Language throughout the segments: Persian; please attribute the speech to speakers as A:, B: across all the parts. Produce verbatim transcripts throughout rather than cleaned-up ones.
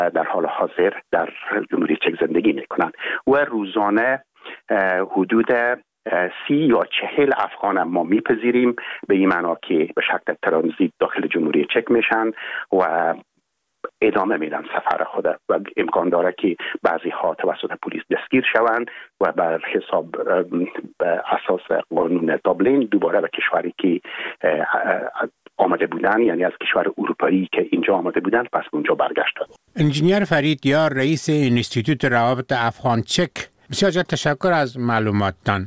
A: در حال حاضر در جمهوری چک زندگی میکنند و روزانه حدود سی یا چهل افغان ما میپذیریم، به این معنا که به شکل ترانزیت داخل جمهوری چک میشن و ادامه میدن سفر خود و امکان داره که بعضی ها توسط پلیس دستگیر شوند و بر حساب به اساس قانون دابلین دوباره به کشوری که آمده بودن، یعنی از کشور اروپایی که اینجا آمده بودن، پس اونجا برگشتند.
B: انجینیر فرید یار، رئیس انستیتوت روابط افغان چک، بسیار زیاد تشکر از معلوماتتان.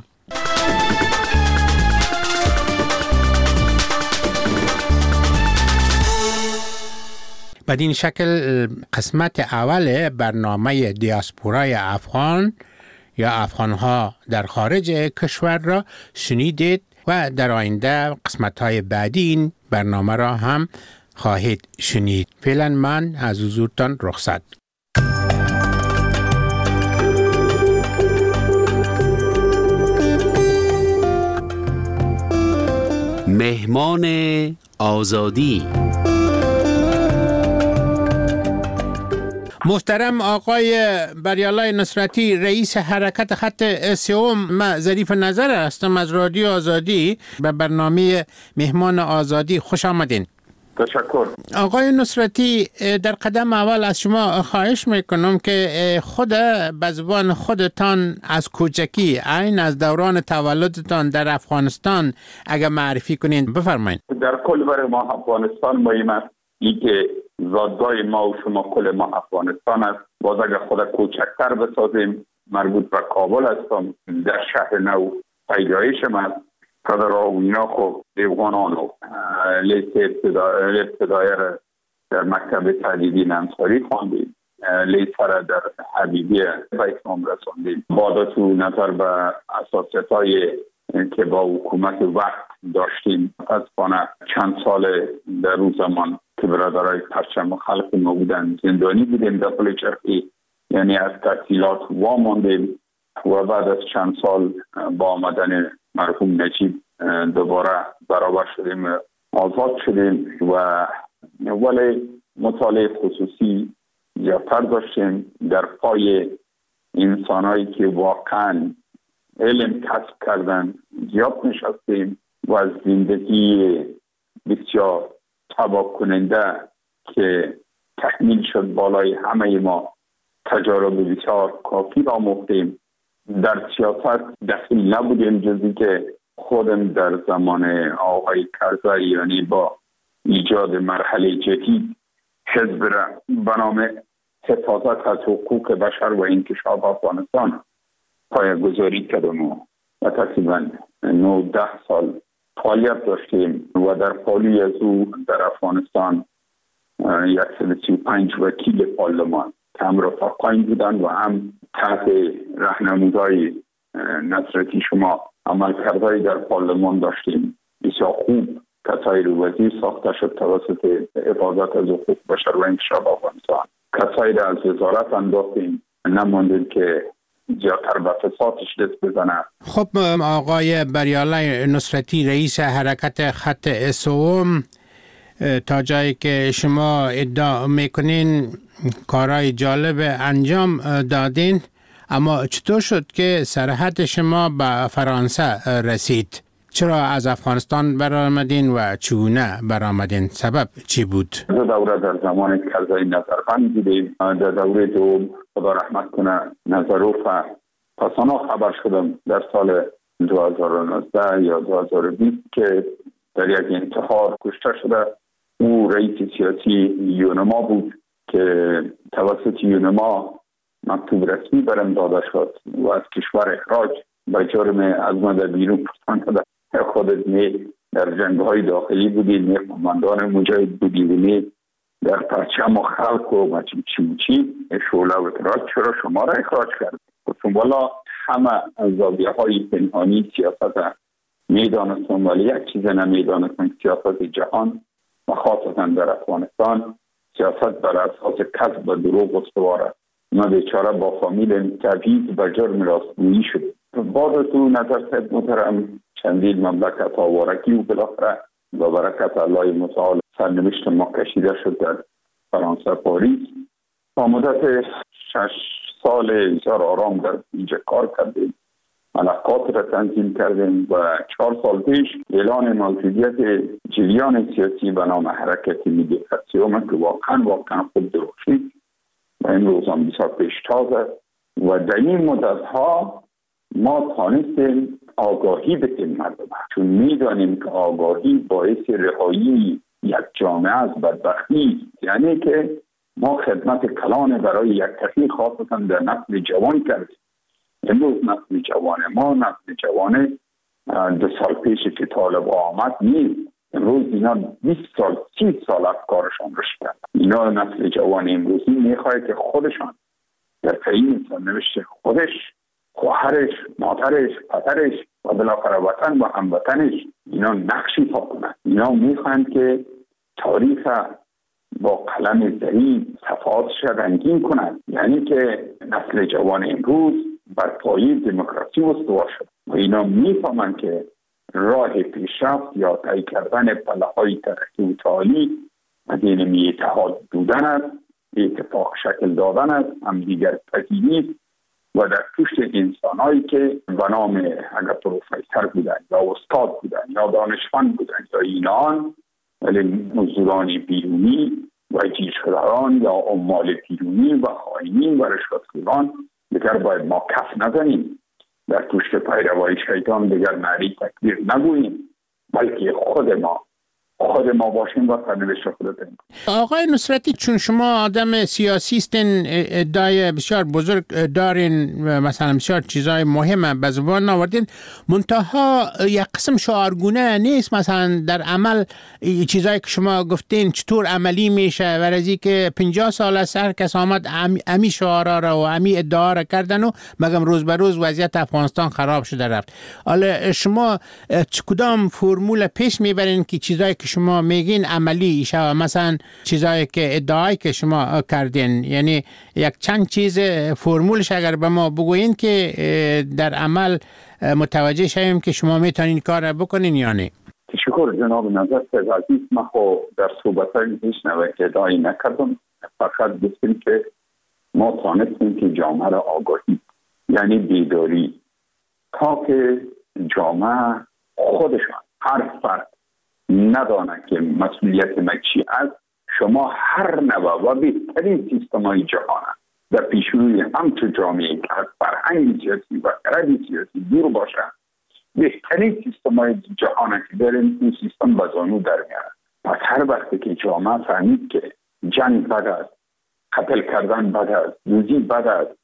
B: بدین شکل قسمت اول برنامه دیاسپورای افغان یا افغانها در خارج کشور را شنیدید و در آینده قسمت‌های بعدی این برنامه را هم خواهید شنید. فعلا من از حضورتان رخصت.
C: مهمان آزادی.
B: محترم آقای بریالای نصرتی، رئیس حرکت خط سوم، من ظریف نظر هستم از رادیو آزادی. به برنامه مهمان آزادی خوش آمدین.
D: تشکر.
B: آقای نصرتی، در قدم اول از شما خواهش میکنم که خود به زبان خودتان از کوچکی، عین از دوران تولدتان در افغانستان اگر معرفی کنین بفرمایید.
D: در کل برای ما افغانستان مهم است ای که زادگاه ما و شما کل ما افغانستان است. باز اگر خود کوچکتر بسازیم، مربوط به کابل هستم، در شهر نو پیدایشم است. پدر و اینا خب دیوانانو لیست ابتدایی را در مکتب تعلیمی انصاری خواندیم، لیست را در حبیبی به اتمام رساندیم. بعد تو نظر به اساسیت‌های که با حکومت وقت داشتیم، از پانه چند سال در روز زمان که برادرای پرچم خلق ما بودن زندانی بودیم داخل چرخی، یعنی از تحصیلات واماندیم و بعد از چند سال با آمدن مرحوم نجیب دوباره برابر شدیم، آزاد شدیم و ولی مطالعه خصوصی زیادتر داشتیم. در پای انسانایی که واقعا علم کسب کردن زیاد نشستیم و از زندگی بسیار تباه کننده که تحمیل شد بالای همه ما تجارب بسیار کافی را آموختیم. در سیاست دخیل نبودیم جزی که خودم در زمان آقای کرزی، یعنی با ایجاد مرحله جدید حزب را به نام حفاظت از حقوق بشر و انکشاف افغانستان پایه‌گذاری کردم و تقریبا نه ده سال فعالیت داشتیم و در پالی از او در افغانستان صد و سی و پنج وکیل پارلمان که هم رفقایم بودن و هم تحت راهنمایی نصرتی شما عملکردهای در پارلمان داشتیم. بسیار خوب کسایی رو وزیر ساخته شد توسط حفاظت از حقوق بشر و انکشاف افغانستان. کسایی رو از وزارت انداختیم، نماندیم که زیادتر به فسادش دست بزنه.
B: خب آقای بریالای نصرتی، رئیس حرکت خط سوم، تا جایی که شما ادعا میکنین کارهای جالب انجام دادین، اما چطور شد که سرحد شما به فرانسه رسید؟ چرا از افغانستان برآمدین و چگونه برآمدین؟ سبب چی بود؟
D: دو دوره در زمان کرزی نظربند دیدیم. در دوره دوم خدا رحمت کنه نظروف پسانا خبر شدم در سال دو هزار و نوزده یا دو هزار و بیست که در یک انتحار کشته شده. او رئیس سیاسی یونما بود که توسط یونما مکتوب رسمی برم داده شد و از کشور اخراج به جرم از ما در بیرون پرتانده. خودت می در جنگ‌های داخلی بودی، می قماندان مجاهد بودی و می در پرچم و خلق و مچی چی چی شعله و اخراج، چرا شما را اخراج کرد؟ گفتم والا همه از زاویه‌های پنهانی سیاست میدانستم، ولی یک چیز نمیدانستم، سیاست جهان و خاصتا در افغانستان سیاست بر اساس کذب و دروغ استوار است. ما بیچاره با فامیل تبعیض و جرم راستگویی شد. بعد تو نظر صاحب محترم چندین مملکت آوارکی و بالاخره با برکت الله متعال سرنوشت ما کشیده شد در فرانسه پاریس با مدت شش سال بسیار آرام در اینجا کار کردیم، ملقات را تنظیم کردیم و چهار سال پیش اعلان موجودیت جریان سیاسی به نام حرکت ملی خطی آمد که واقعا واقعا خود درخشید و این روز هم بسیار پیشتاز است و در این مدت ها ما تانستیم آگاهی بدیم مردم، چون میدانیم که آگاهی باعث رهایی یک جامعه از بدبختی، یعنی که ما خدمت کلان برای یک کسی خاصتا در نسل جوان کردیم. امروز نسل جوان ما نسل جوان دو سال پیش که طالب آمد نیست. امروز اینا بیست سال سی سال افکارشان رشد کرد. اینا نسل جوان امروزی میخواد که خودشان در تعیین سرنوشت خودش، خواهرش، مادرش، پدرش و بالاخره وطن و هموطنش اینا نقشی پا کنند. اینا میخواهند که تاریخ با قلم زرین صفحاتش رنگین کنند، یعنی که نسل جوان امروز بر پایه دموکراسی استوار شد و اینا میفهمند که راه پیشرفت یا طی کردن پله‌های ترقی و تعالی از این اتحاد بودن است، اتفاق شکل دادن است، همدیگر پذیری و در پشت انسان‌هایی که به نام اگر پروفسور بودن یا استاد بودن یا دانشمند بودن یا اینان ولی مزدوران بیرونی و جیش‌خواران یا عمال بیرونی و خائنین و رشوتخواران دیگر باید ما کف نزنیم، در پشت پیروای شیطان دیگر نعره تکبیر نگوییم، بلکه خود ما خود ما باشیم و سرنوشت خود داریم.
B: آقای نصرتی، چون شما آدم سیاسی هستین، ادعای بسیار بزرگ دارین، مثلا بسیار چیزای مهم به زبان آوردین، منتها یک قسم شعارگونه نیست. مثلا در عمل چیزایی که شما گفتین چطور عملی میشه؟ ورزی که پنجاه سال است هر کس آمد امی شعارا را و امی ادعا را کردن و مگم روز به روز وضعیت افغانستان خراب شده رفت. حالا شما کدام فرمول پیش میبرین که چیزایی که شما میگین عملی شه؟ مثلا چیزایی که ادعایی که شما کردین، یعنی یک چند چیز فرمولش اگر به ما بگوین که در عمل متوجه شویم که شما میتونین کار بکنین یا نه.
D: تشکر جناب نظر عزیز. ما خو در صحبت‌های پیش نوه ادعایی نکردم، فقط گفتیم که ما تانستیم که جامعه را آگاهی، یعنی بیداری، تا که جامعه خودشان هر فرد ندانه که مسئولیت ما چی است. شما هر نوع و بهترین سیستم‌های جهان در پیشروی همچون جامعه که از فرهنگ سیاسی و خرد سیاسی دور باشه، بهترین سیستم‌های جهان که داریم این سیستم به زانو در میاره. پس هر وقتی که جامعه فهمید که جنگ بد است، قتل کردن بد است، دوزی بد است،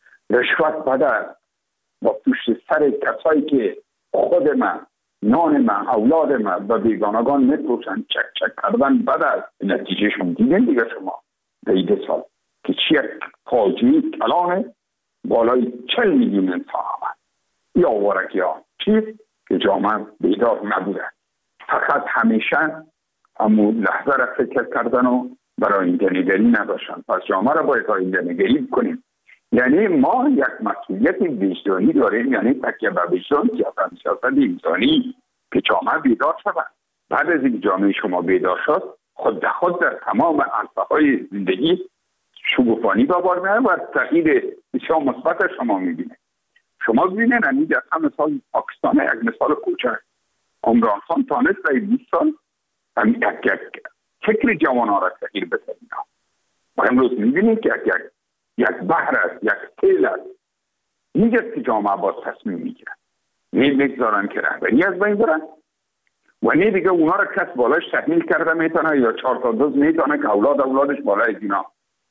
D: رشوت بد است، با پشت سر کسایی که خود من، نان من، اولاد من و بیگانگان میپوشن چک چک کردن بد است. نتیجه شما دیدین دیگه شما در این سال که چی فاجعه کلانه بالای چل میلیون انسان آمد. یا ورکی ها چی که جامعه بیدار نبوده، فقط همیشه همو لحظه را فکر کردن و برای آینده نگری نداشتن. پس جامعه را باید آینده نگری بکنیم. یعنی ما یک مسئولیت وجدانی داریم، یعنی تکیه به وجدان، سیاست سیاست انسانی که جامعه بیدار شود. بعد از این جامعه شما بیدار شد، خود به خود در تمام عرصه‌های زندگی شگوفانی به بار میاد و تغییر بسیار مثبت شما میبینه. شما ببینید همین در مثال پاکستان یک مثال کوچک، عمران خان تانست در بیست سال هم یک یک فکر جوانان را تغییر بده. و امروز میبینید که یک یک یک بحر است، یک تیل است. اینجاست که جامعه باز تصمیم میگیرن، نه بگذارن که رهبری از بین برن و نه دیگه اونا را کس بالاش تحمیل کرده میتونه یا چهار تا دوز میتونه که اولاد اولادش بالای اینا.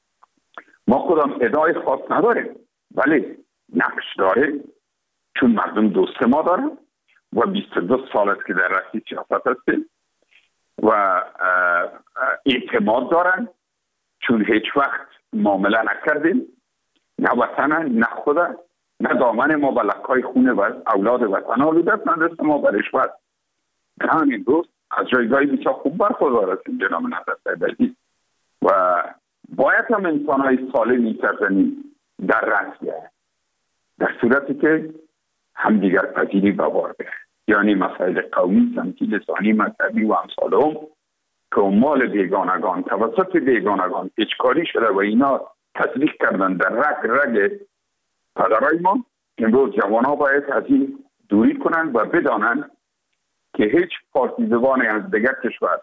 D: ما خودم ادعای خاص نداریم ولی نقش داریم، چون مردم دوست ما دارن و بیست و دو سال است که در رأس سیاست هستیم و اعتماد دارن، چون هیچ وقت معامله نکردیم، نه وطن نه خدا نه دامن ما به لکای خونه و اولاد وطن آلودت، نه دست ما به رشوت. همین روز از جایگاهی بسیار خوب برخوردار هستیم جناب نظر عزیز و باید هم انسان‌های سالمی سرزمین در رأس در صورتی که همدیگر پذیری به بار بره، یعنی مسائل قومی، سمتی، لسانی، مذهبی و امثال هم که مال بیگانگان توسط بیگانگان پیچکاری شده و اینا تطبیق کردن در رگ رگ پدرای ما. امروز جوان ها باید از این دوری کنند و بدانند که هیچ پارتیزوانی از دیگر کشور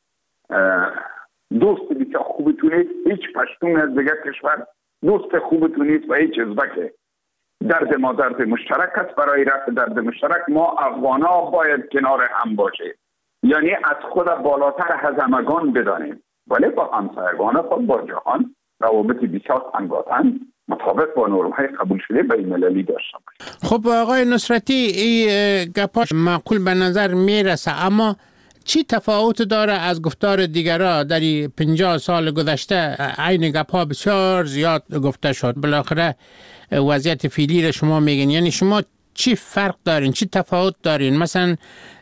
D: دوست بسیار خوبتون نیست، هیچ پشتون از دیگر کشور دوست خوبتون نیست و هیچ ازبکه. درد ما درد مشترک است. برای رفع درد مشترک ما افغان ها باید کنار هم باشه، یعنی از خود بالاتر از همگان بدانیم، ولی با همسایگان خود با جهان روابط بسیار تنگاتن مطابق با نرم‌های قبول شده بین المللی داشته باشیم.
B: خب آقای نصرتی، این گپاش معقول به نظر میرسه، اما چی تفاوت داره از گفتار دیگرها؟ در پنجاه سال گذشته عین گپا بسیار زیاد گفته شد، بالاخره وضعیت فعلی را شما میگین، یعنی شما چی فرق دارین، چی تفاوت دارین مثلا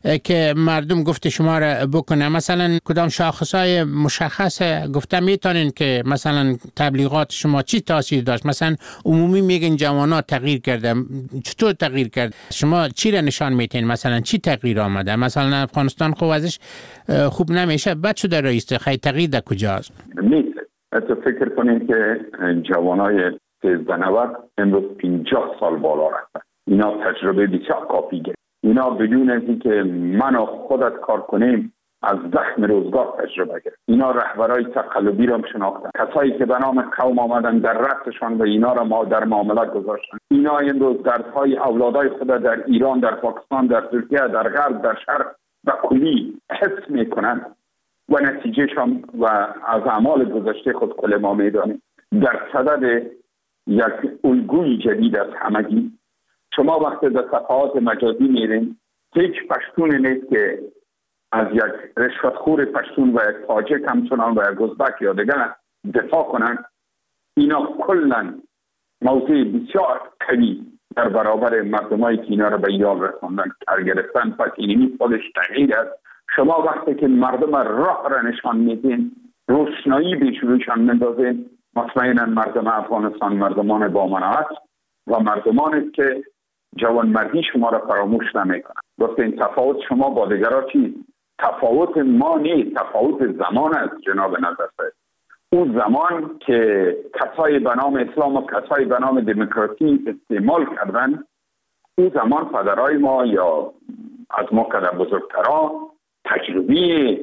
B: که مردم گفت شما را بکنه؟ مثلا کدام شاخصای مشخص گفته میتونین که مثلا تبلیغات شما چی تاثیر داشت؟ مثلا عمومی میگن جوانا تغییر کرده، چطور تغییر کرد؟ شما چی را نشان میتین؟ مثلا چی تغییر آمده؟ مثلا افغانستان خب ازش خوب نمیشه، بد شده رئیس، خیلی تغییر در کجاست؟
D: نیست. تو فکر کنین که جوانای سیزده نود امروز پنجاه سال بالا رفتن. اینا تجربه بسیار کافی گرفت. اینا بدون از اینکه من و خودت کار کنیم از زخم روزگار تجربه گرفت. اینا رهبرای تقلبی را شناختن، کسایی که به نام قوم آمدن در رأسشان و اینا را ما در معاملات گذاشتن. اینا امروز دردهای اولادای خود در ایران، در پاکستان، در ترکیه، در غرب، در شرق و کلی حس میکنن و نتیجهشان و از اعمال گذشته خود کل ما میدانیم. در صدد یک الگوی جدید از همگی. شما وقتی در صفحات مجازی میرین هیچ پشتون نیست که از یک رشوتخور پشتون و یک تاجک همچنان و یک ازبک یا دیگر دفاع کنن. اینا کلا موضوع بسیار قوی در برابر مردمایی که اینا را به یال رساندن کار گرفتن. پس اینی خودش تغییر است. شما وقتی که مردم راه را نشان میدین، روشنایی به روشان میندازین، مطمئنا مردم افغانستان مردمان با مناعت و مردمانی که جوانمردی شما را فراموش نمیکنن. گفت این تفاوت شما با دیگران چی؟ تفاوت ما نیست، تفاوت زمان است جناب نظر. اون زمان که کسای به نام اسلام و کسای به نام دموکراسی استعمال کردن، اون زمان پدرای ما یا از ما که در بزرگترها تجربه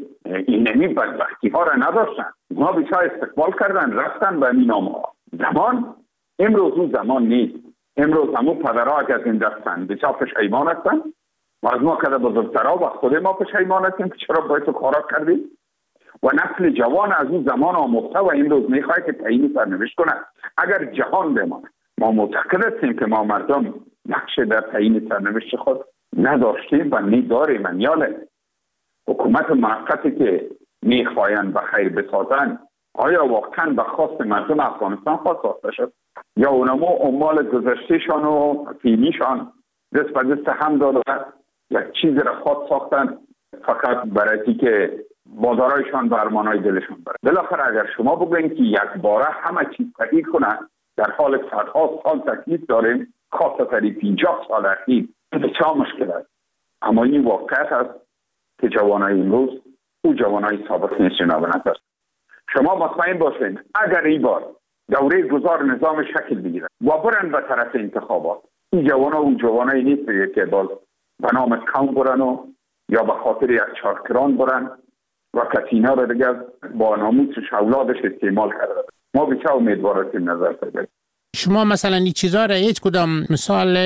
D: اینمی بدبختی ها را نداشتن. ما بسیار استقبال کردن، رفتن به این نام ها. زمان امروز اون زمان نیست. امروز همون پدرها که از این دستن بسیار پشیمان هستن و از ما که در بزرگترها و خود ما پشیمان هستیم که چرا باید تو کارا کردیم و نسل جوان از اون زمان آموخته و امروز میخواه که تعیین سرنوشت کنه. اگر جهان بمانه، ما معتقد هستیم که ما مردم نقش در تعیین سرنوشت خود نداشتیم و نداریم. من یاله حکومت موقتی که میخواین به خیر بسازن، آیا واقعا به خواست مردم افغانستان خواست ساخته شد یا اونمو اموال گذشتهشان و فیلیشان دست به دست هم داد و یک چیزی را خود ساختن فقط برای که بازارایشان به ارمانهای دلشان بره. بالاخره اگر شما بگوین که یک باره همه چیز تغییر کنه، در حال صدها سال تکلیف داریم، خاصه پنجاه سال اخیر بسیار مشکل است. اما این واقعیت است که جوانای امروز او جوانای سابق نیست. جناب نظر شما مطمئن باشین اگر این بار دوره گذار نظام شکل بگیرد و برن به طرف انتخابات، این جوانا او جوانایی نیست که باز به نام قوم برن و یا به خاطر یک چارکران برن و کسینا را دیگر با ناموسش اولادش استعمال کرده. ما بسیار امیدواریم نظر بگیرید.
B: شما مثلا این چیزا را هیچ کدام مثال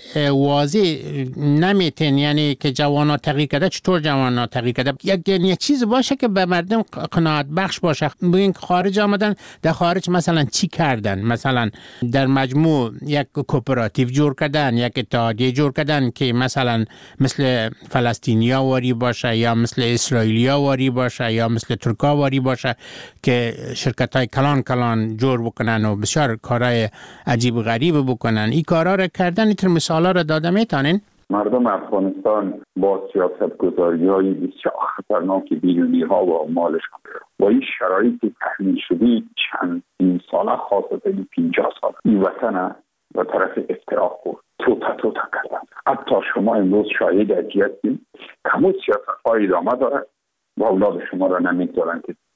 B: واضح نمیتین، یعنی که جوانا تغییر کرده، چطور جوانا تغییر کرده؟ یک یک چیز باشه که به مردم قناعت بخش باشه. ببین خارج آمدن، در خارج مثلا چی کردن؟ مثلا در مجموع یک کوپراتیو جور کردن، یک اتحادیه جور کردن که مثلا مثل فلسطینیا واری باشه یا مثل اسرائیلیا واری باشه یا مثل ترکا واری باشه که شرکت‌های کلان کلان جور بکنن و بسیار کارهای عجیب و غریب بکنن. این کارا را کردن، اینطور مثالا را داده میتونین؟
D: مردم افغانستان با سیاست گذاری های بسیار خطرناک بیرونی ها و مالشان با این شرایط تحمیل شدی چند این ساله خاصه این پینجاه سال این وطن و طرف افتراق خورد توتا توتا کردن. حتی شما امروز شاهد اجی هستیم کمون سیاست های ادامه داره و اولاد شما را نمیگذارن که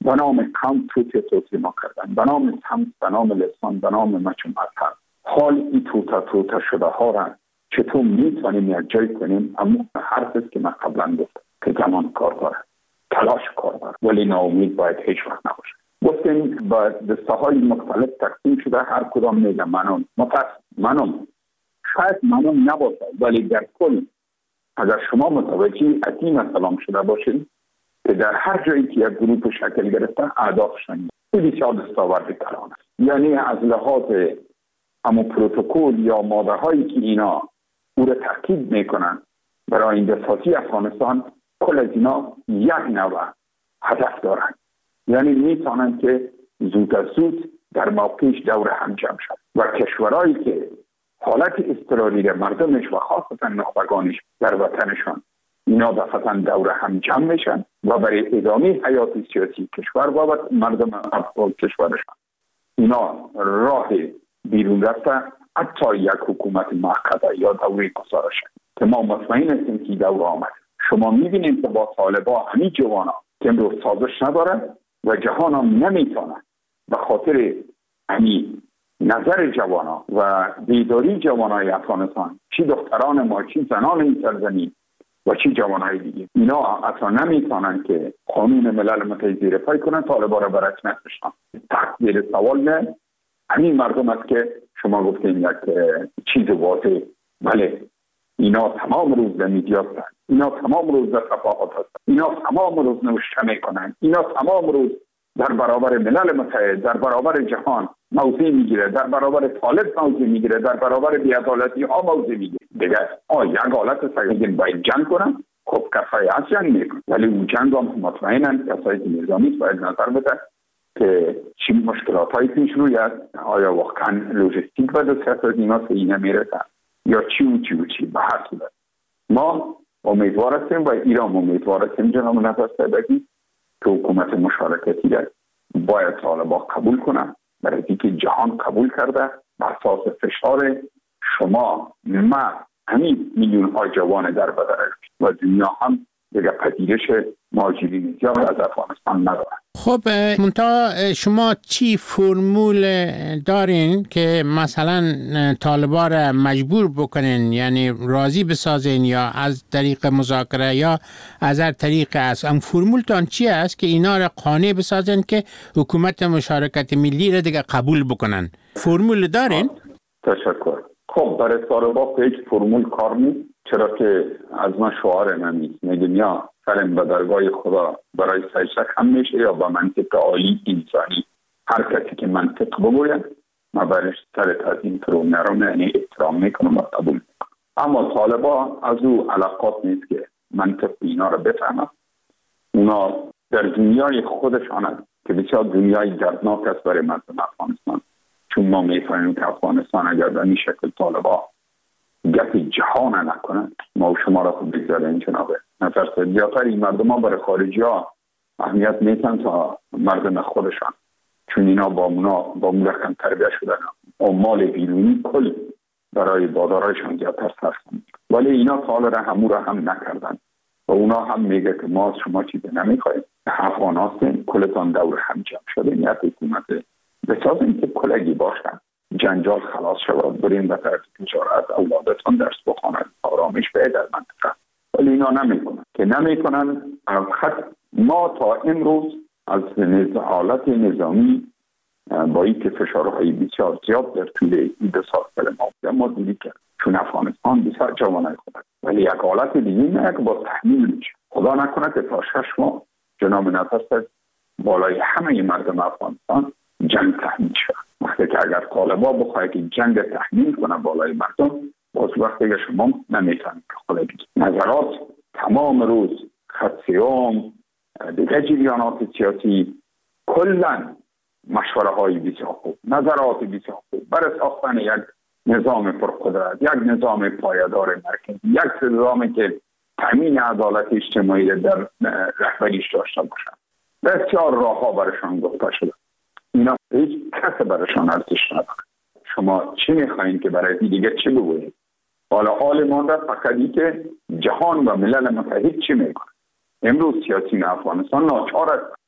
D: به نام قوم توتی توتی ما کردن، به نام سمت، به نام لسان، به نام مچ مذهب. حال این توتا توتا شده ها را چطور میتونیم یک جای کنیم؟ اما حرف است که من قبلا گفتم که زمان کار داره، تلاش کار داره، ولی ناامید باید هیچ وقت نباشه. گفتیم با دسته های مختلف تقسیم شده، هر کدام میگه منم متاسف منم شاید منم نباشه، ولی در کل اگر شما متوجه از این مسئله شده باشید که در هر جایی که یک گروه شکل گرفته اهدافشان این بسیار دستاورد کلان است. یعنی از لحاظ اما پروتکل یا ماده هایی که اینا او را تاکید میکنن برای این دستاتی افغانستان، کل از اینا یک نوع هدف دارند. یعنی میتونن که زود از زود در موقعش دور هم جمع شد و کشورهایی که حالت اضطراری در مردمش و خاصتا نخبگانش در وطنشان اینا دفعتا دور هم جمع میشن و برای ادامه حیات سیاسی کشور و مردم افغان کشورشان اینا راه بیرون رفته حتی یک حکومت موقته یا دوره گزارش که ما مطمئن هستیم که دور آمد. شما میبینید که با طالبا همین جوانا که امروز سازش ندارن و جهان هم نمیتونه به خاطر همین نظر جوانا و بیداری جوانای افغانستان، چی دختران ما، چی زنان این سرزمین و چی جوانای دیگه، اینا اصلا نمیتونن که قانون ملل متحد زیر پای کنن، طالبا را به رسمیت بشناسن. تقدیر سوال نه همین مردم است که شما گفتین یک چیز واضح. بله اینا تمام روز در میدیا هستن، اینا تمام روز در صفحات هستن، اینا تمام روز نوشته میکنن، اینا تمام روز در برابر ملل متحد، در برابر جهان موضع میگیره، در برابر طالب موضع میگیره، در برابر بی‌عدالتی ها موضع میگیره. دیگه آ یک حالت سگین باید جنگ کنن، خب کسایی از جنگ میکنن، ولی اون جنگ هم مطمئنن کسایی که نظامی باید نظر بدن که چی مشکلات های پیش روی است، آیا واقعا لوجستیک و دسترس از اینا سینه میرسن یا چی و چی و چی. به هر صورت ما امیدوار هستیم و ایران امیدوار هستیم جناب نفس صدقی که حکومت مشارکتی را باید طالبا قبول کنه، برای اینکه جهان قبول کرده بر اساس فشار شما ما همین میلیون ها جوان در بدر و دنیا هم دیگه پذیرش مهاجرین زیاد از افغانستان نداره.
B: خب منتها شما چی فرمول دارین که مثلا طالبا را مجبور بکنین، یعنی راضی بسازین یا از طریق مذاکره یا از هر طریق است؟ ام فرمولتان چی است که اینا را قانع بسازین که حکومت مشارکت ملی را دیگه قبول بکنن؟ فرمول دارین؟
D: تشکر. خب برای طالبا هیچ فرمول کار نیست، چرا که از ما شعار نمیست میگیم یا سرم به درگاه خدا برای سیشک هم میشه یا با منطق عالی انسانی. هر کسی که منطق بگوید ما برش سر از این فرو نرم، یعنی احترام میکنم و قبول میکنم. اما طالبا از او علاقات نیست که منطق اینا رو بفهمن. اونا در دنیای خودشان هست که بسیار دنیای دردناک است برای مردم افغانستان، چون ما میفهمیم که افغانستان اگر به این شکل طالبا گپ جهان نکنن ما و شما را خود بگذاریم جنابه نفر سدیاتر این مردم ها برای خارجی ها اهمیت نیتن تا مردم خودشان، چون اینا با اونا با اون رقم تربیه شدن و مال بیرونی کل برای بادارایشان زیادتر صرف کنند. ولی اینا حال را همو را هم نکردن و اونا هم میگه که ما شما چیزی نمیخوایم، افغان هستیم، کلتان دور هم جمع شده، نیت حکومت بسازیم که کلگی باشن، جنجال خلاص شود، بریم به طرف تجارت، اولادتان درس بخوانند، آرامش به در منطقه. ولی اینا نمیکنن که نمیکنن. خط ما تا امروز از حالت نظامی با این که فشارهای بسیار زیاد در طول این دو سال ما ما دیدی کرد، چون افغانستان بسیار جوانای خود است، ولی یک حالت دیگه نه که با تحمیل میشه. خدا نکنه که تا شش ماه جناب نفس بالای همه مردم افغانستان جنگ تحمیل شد. وقتی که اگر طالبا بخواهد که جنگ تحمیل کنه بالای مردم، باز وقتی که شما نمیتونید که خدا بگید. نظرات تمام روز خط سیام دیگه جریانات سیاسی کلن مشوره های بسیار خوب، نظرات بسیار خوب برای ساختن یک نظام پرقدرت، یک نظام پایدار مرکزی، یک نظامی که تامین عدالت اجتماعی در رهبریش داشته باشد. بسیار راه ها برشان گفته شده. اینا هیچ کس برشان ارزش نداره. شما چی میخواین که برای دیگه چی بگویید؟ حالا حال مانده فقط که جهان و ملل متحد چی میکنه؟ امروز سیاسیون افغانستان ناچار است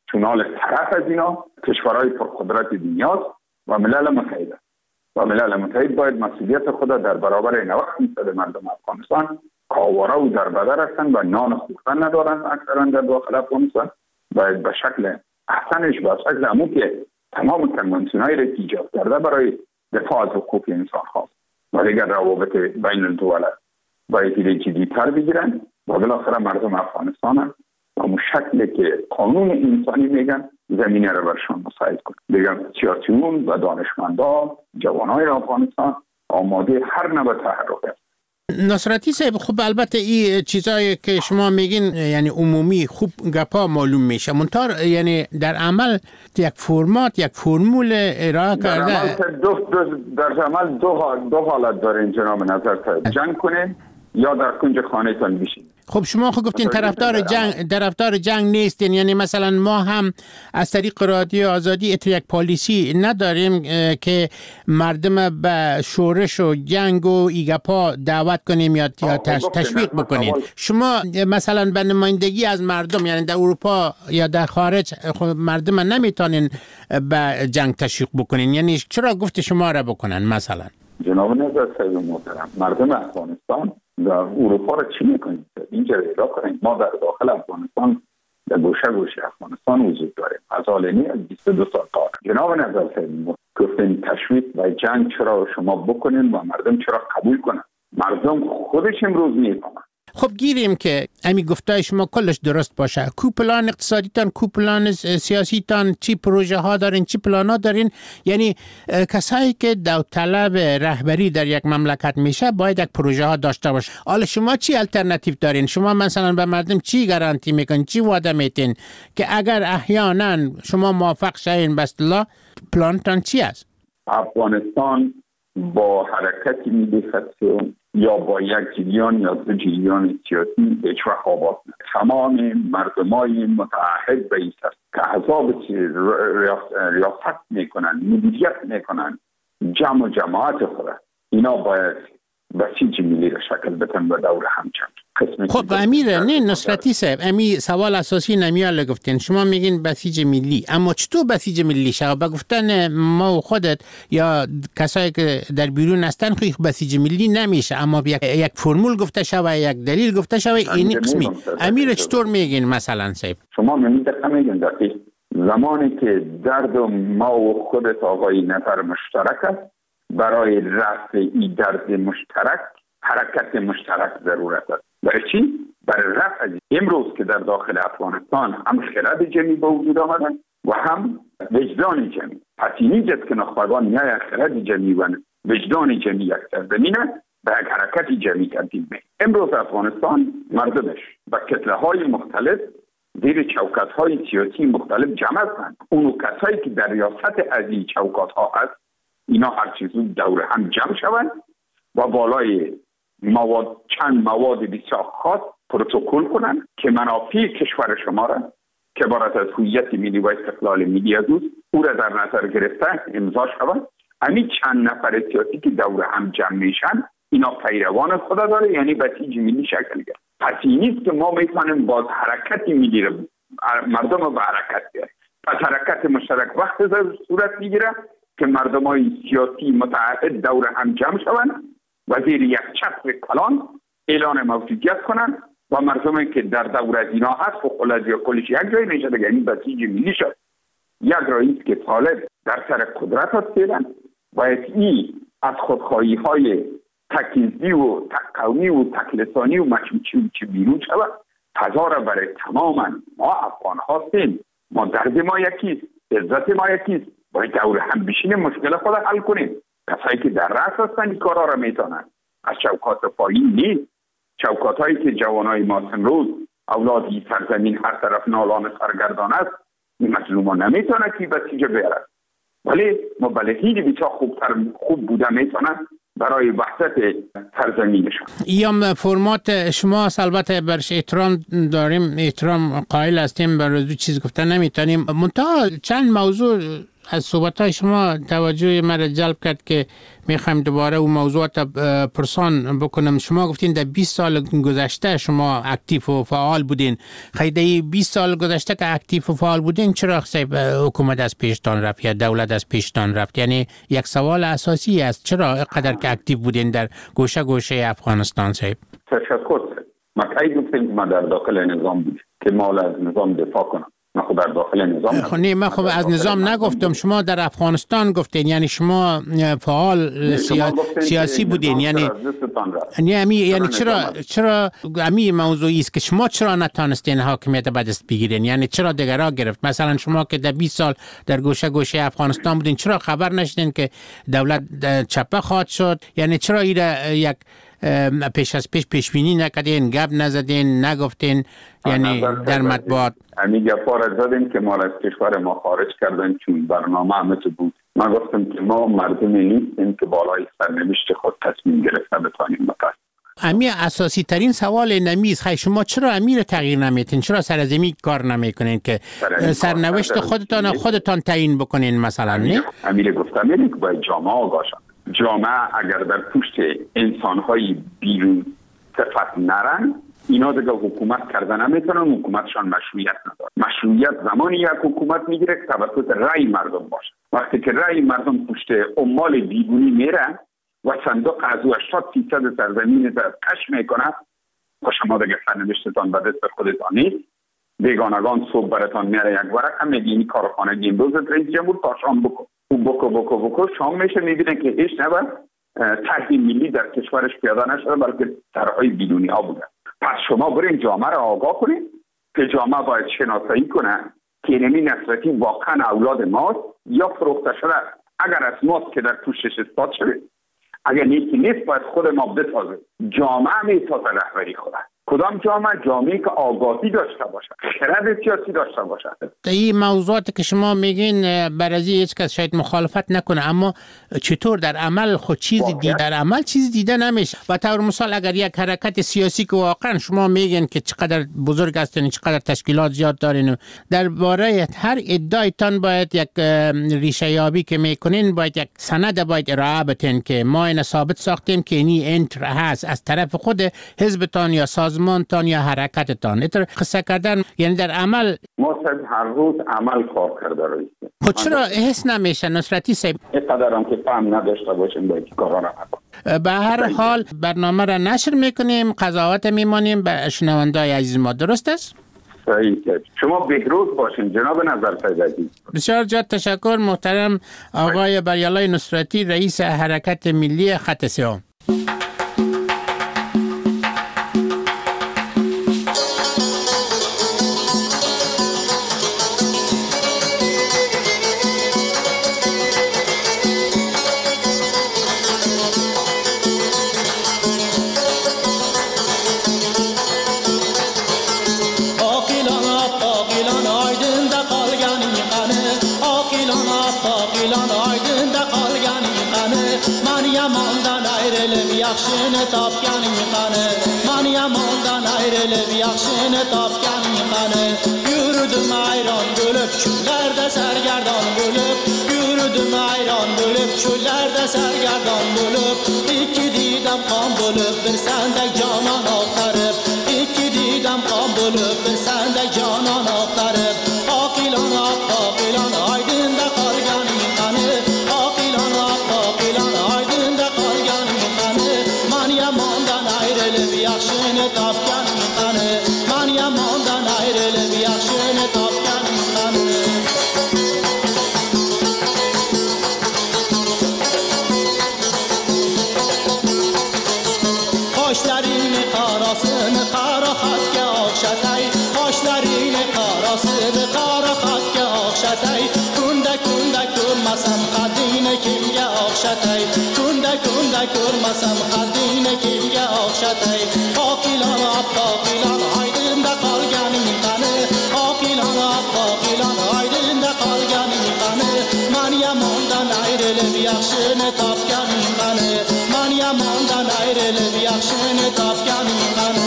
D: چونال طرف از اینا کشورهای پرقدرت دنیاست و ملل متحد و ملل متحد باید مسئولیت خود در برابر این وقت می‌سد مردم افغانستان کاواره و در بدر هستند و نان خوردن ندارند اکثرا در داخل افغانستان باید به شکل احسنش به شکل همون که تمام کنوانسیون‌های را ایجاد کرده برای دفاع از حقوق انسان خواست و دیگر روابط بین الدول باید ایده جدی‌تر بگیرن و بالاخره مردم افغانستان هم و همون شکلی که قانون انسانی میگن زمینه را برشان مساعد کنه. دیگر سیاسیون و دانشمندا جوانای افغانستان آماده هر نوع تحرک است.
B: نصرتی صاحب، خب البته این چیزایی که شما میگین یعنی عمومی خوب گپا معلوم میشه، منتها یعنی در عمل یک فرمات یک فرمول ارائه کرده.
D: در عمل دو, دو در عمل دو, دو حالت دارین جناب نظر صاحب، جنگ کنه یا در کنج خانه تان بشین.
B: خب شما خب گفتین طرفدار جنگ طرفدار جنگ نیستین، یعنی مثلا ما هم از طریق رادیو آزادی ات یک پالیسی نداریم که مردم به شورش و جنگ و ایگپا دعوت کنیم یا تشویق بکنیم. شما مثلا به نمایندگی از مردم، یعنی در اروپا یا در خارج مردم نمیتونین به جنگ تشویق بکنین، یعنی چرا گفت شما را بکنن؟ مثلا
D: جناب نظر صاحب محترم، مردم افغانستان در اروپا را چی میکنید؟ اینجا ایرا کنید. ما در داخل افغانستان در گوشه گوشه افغانستان وجود داریم از آلینی از بیست و دو سال قبل. جناب نظر صاحب گفتین تشویق و جنگ چرا شما بکنین و مردم چرا قبول کنن؟ مردم خودش امروز میفهمن.
B: خب گیریم که امی گفتای شما کلش درست باشه. کو پلان اقتصادیتان، کو پلان سیاسیتان، چی پروژه ها دارین، چی پلان ها دارین، یعنی کسایی که داوطلب رهبری در یک مملکت میشه باید یک پروژه ها داشته باشه. حالا شما چی الटरनेटिव دارین؟ شما مثلا به مردم چی گارانتی میکنین، چی وعده میتین که اگر احیانا شما موافق شین به اصطلاح پلانتان چی است؟
D: افغانستان با حرکت ملی خصوصی یا با یک جریان یا دو جریان سیاسی هیچ وقت آباد نه. تمام مردمای متعهد به این است که احزاب ریاست میکنن، مدیریت میکنن جمع و جماعت خود، اینا باید بسیج ملی را شکل بدن و دور هم جمع.
B: خب امیر نه نصرتی صاحب، امی سوال اساسی نمیال گفتین، شما میگین بسیج ملی، اما چطور بسیج ملی شو؟ با گفتن ما و خودت یا کسایی که در بیرون هستن خیلی بسیج ملی نمیشه، اما یک یک فرمول گفته شوه، یک دلیل گفته شوه، این قسمی. امیر چطور میگین مثلا صاحب؟
D: شما میگین میگین دقیق زمانی که درد ما و خودت آقای نفر مشترک است، برای رفع این درد مشترک حرکت مشترک ضرورت است. برای چی؟ برای رفع از امروز که در داخل افغانستان هم خرد جمعی به وجود آمدن و هم وجدان جمعی. پس این نیست که نخبگان یا خرد جمعی و وجدان جمعی یک سرزمینه به یک حرکت جمعی تبدیل می. امروز افغانستان مردمش با کتله های مختلف زیر چوکات های سیاسی مختلف جمع هستند. اونو کسایی که در ریاست از این چوکات ها هست، اینا هر چیزو دور هم جمع شوند و بالای مواد چند مواد بسیار خاص پروتکل کنند که منافع کشور شما را که عبارت از هویت ملی و استقلال ملی از اوست، او را در نظر گرفته امضا شود. همین چند نفر سیاسی که دور هم جمع میشن، اینا پیروان خود داره، یعنی بسیج ملی شکل گرفت. پس این نیست که ما میتونیم باز حرکت ملی را مردم رو به حرکت بیاریم. پس حرکت مشترک وقت صورت میگیره که مردمای سیاسی متعهد دور هم جمع شوند و زیر یک چتر کلان اعلان موجودیت کنند و مردمی که در دور از اینا هست و خلج یا کلش یک جایی نشد، یعنی بسیج ملی شد. یک رئیس که طالب در سر قدرت هست فعلا باید این از خودخواهی های تکیزی و تقومی و تکلسانی و مچمچی چی بیرون شود. فضا را برای تماما ما افغان هستیم، ما درد ما یکیست، عزت ما یکیست، باید دور هم بشینیم مشکل خود حل کنیم. کسایی که در رأس هستن این کارا را میتونن، از چوکات پایین نیست. چوکات هایی که جوانای ما امروز اولادی سرزمین هر طرف نالان سرگردان است، این مظلوم ها نمیتونه که بسیجه بیارد، ولی مبلغین بیچا خوبتر خوب بوده میتونن برای وحدت سرزمینشان.
B: یا فرمات شما البته برش احترام داریم، احترام قائل هستیم، برای دو چیز گفتن نمیتونیم. منتها چند موضوع از صحبت‌های شما توجه مرا جلب کرد که میخوایم دوباره اون موضوعات پرسان بکنم. شما گفتین در بیست سال گذشته شما اکتیو و فعال بودین. خیلی بیست سال گذشته که اکتیو و فعال بودین چرا صاحب حکومت از پیشتان رفت یا دولت از پیشتان رفت؟ یعنی یک سوال اساسی است، چرا اینقدر که اکتیو بودین در گوشه گوشه افغانستان صاحب؟
D: تشکر. ما کی گفتیم ما در داخل نظام بود که ما از نظام دفاع کنم. ما خود در داخل نظام
B: خب نه، من خب از نظام نگفتم، شما در افغانستان گفتین، یعنی شما فعال سیا... سیاسی بودین. یعنی یعنی یعنی چرا چرا امی موضوعی است که شما چرا نتونستین حاکمیت به دست بگیرین؟ یعنی چرا دیگرها گرفت؟ مثلا شما که در بیست سال در گوشه گوشه افغانستان بودین، چرا خبر نشدین که دولت چپه خواهد شد؟ یعنی چرا ایره یک پیش از پیش پیش بینی نکردین، گپ نزدین، نگفتین یعنی در مطبوعات؟
D: همین گپا را زدیم که ما از کشور ما خارج کردن چون برنامه همه بود. ما گفتم که ما مردمی نیستیم که بالای سرنوشت خود تصمیم گرفته بتوانیم بپس.
B: امی اساسی ترین سوال نمیز خیلی شما چرا امیر تغییر نمیتین؟ چرا سرزمی کار نمیکنین که سرنوشت خودتان خودتان تعیین بکنین مثلا؟ نه
D: امیر گفتم که باید جامعه آگاه شد. جامعه اگر در پشت انسان‌های بیرون صفت نرن، اینا دیگه حکومت کردن نمیتونن، حکومتشان مشروعیت نداره. مشروعیت زمانی یک حکومت میگیره که توسط رأی مردم باشه. وقتی که رأی مردم پشت عمال بیرونی میره و صندوق از هشتاد درصد سرزمین در کش میکنه، خب شما دیگه سرنوشتتان به دست خودتان نیست. بیگانگان صبح براتان میاره یک ورق هم میگه این کارخانه امروز رئیس جمهور تا شام بکن. او بکو بکو بکو شام میشه، میبینه که هیچ نبر طرح ملی در کشورش پیاده نشده بلکه طرحهای بیرونی ها بوده. پس شما برین جامعه را آگاه کنید که جامعه باید شناسایی کنه که اینمی نصرتی واقعا اولاد ماست یا فروخته شده. اگر از ماست که در پوشش اثبات شده، اگر نیکی نیست باید خود ما بسازه. جامعه میسازه رهبری خودش. کدام جامعه؟ جامعه که آگاهی داشته باشه، خرد سیاسی داشته باشه.
B: این موضوعاتی که شما میگین برازی هیچ کس شاید مخالفت نکنه، اما چطور در عمل خود چیزی دیده در عمل چیزی دیده نمیشه؟ و طور مثال اگر یک حرکت سیاسی که واقعا شما میگین که چقدر بزرگ هستین، چقدر تشکیلات زیاد دارین، درباره هر ادعایتان باید یک ریشه یابی که میکنین، باید یک سند باید ارائه بدین که ما این ثابت ساختیم که اینی انتر هست از طرف خود حزبتان یا سازمانتان یا حرکتتان. اینطور قصه کردن یعنی در عمل
D: ما صاحب هر روز عمل کار کرده راییم.
B: خود چرا حس نمیشه نصرتی صاحب؟
D: اینقدر هم که فهم نداشته باشیم باید کارا را نکنیم.
B: به هر حال برنامه را نشر میکنیم، قضاوت میمانیم به شنوندای عزیز ما، درست است؟
D: شما بهروز باشین جناب نظرفیدی.
B: بسیار جد تشکر محترم آقای بریالای نصرتی، رئیس حرکت ملی خط سیام.
E: yaxshini topganing qani, man yomondan ayrilib yaxshini topganing qani. Yurdim ayron bo'lib, cho'llarda sargardon bo'lib, yurdim ayron bo'lib, cho'llarda sargardon bo'lib, ikki didam qon bo'lib, bir sandak jonon oqtarib, ikki didam qon bo'lib, bir sandak jonon oqtarib, oqilon oqilon oydinda qolganing qani, oqilon oqilon oydinda qolganing qani. Man yomondan ayrilib yaxshini topganing qani, man yomondan ayrilib yaxshini topganing qani. Qoshlaringni qarosini qaro xatga o'xshatay, qoshlaringni qarosini qaro xatga o'xshatay, kunda kunda ko'rmasam qaddingni kimga o'xshatay, kunda kunda ko'rmasam qaddingni kimga o'xshatay. Oqilon oqilon oydinda qolganing qani, oqilon oqilon oydinda qolganing qani. Man yomondan ayrilib yaxshini topganing qani, man yomondan ayrilib yaxshini topganing qani.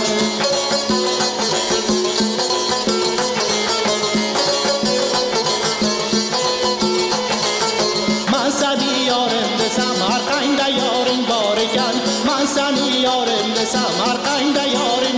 E: desam har qaynda yoring bor ekan man sani yorim desam har qaynda yoring